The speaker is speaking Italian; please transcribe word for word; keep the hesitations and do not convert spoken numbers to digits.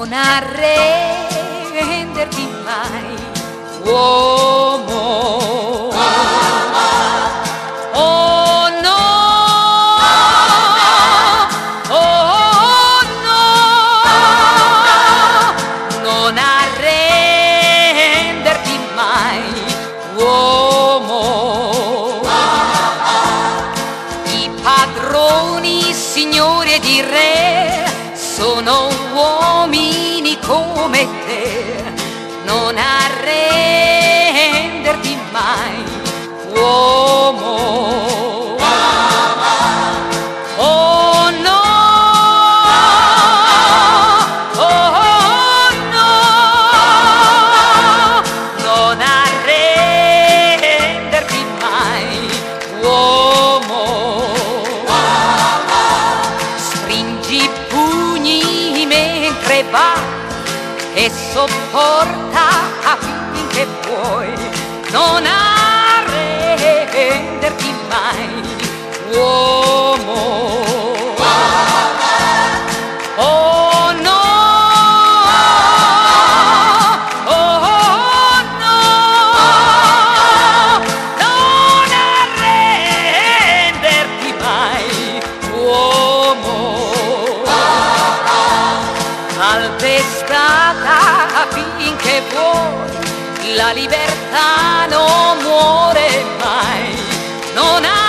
non arrenderti mai, uomo. Oh no, oh no, non arrenderti mai, uomo. I padroni, signori ed i re sono uomini come te, non arrenderti mai, uomo. Oh no, oh no, non arrenderti mai, uomo. Stringi i pugni mentre va e sopporta finché puoi, non arrenderti mai, uomo. Oh no, oh no, non arrenderti mai, uomo. Calpestata finché vuoi, la libertà non muore mai, non ha